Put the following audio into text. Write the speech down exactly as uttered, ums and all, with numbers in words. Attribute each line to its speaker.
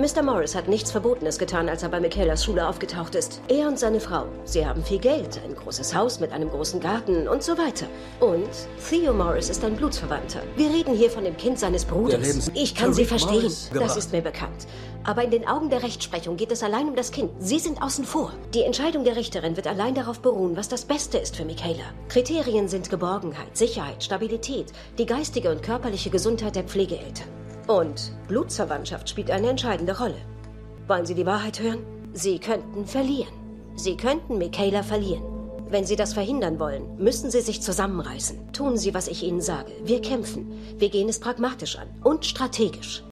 Speaker 1: Mister Morris hat nichts Verbotenes getan, als er bei Michaelas Schule aufgetaucht ist. Er und seine Frau. Sie haben viel Geld, ein großes Haus mit einem großen Garten und so weiter. Und Theo Morris ist ein Blutsverwandter. Wir reden hier von dem Kind seines Bruders. Ich kann Sie verstehen. Das ist mir bekannt. Aber in den Augen der Rechtsprechung geht es allein um das Kind. Sie sind außen vor. Die Entscheidung der Richterin wird allein darauf beruhen, was das Beste ist für Michaela. Kriterien sind Geborgenheit, Sicherheit, Stabilität, die geistige und körperliche Gesundheit der Pflegeeltern. Und Blutsverwandtschaft spielt eine entscheidende Rolle. Wollen Sie die Wahrheit hören? Sie könnten verlieren. Sie könnten Michaela verlieren. Wenn Sie das verhindern wollen, müssen Sie sich zusammenreißen. Tun Sie, was ich Ihnen sage. Wir kämpfen. Wir gehen es pragmatisch an und strategisch.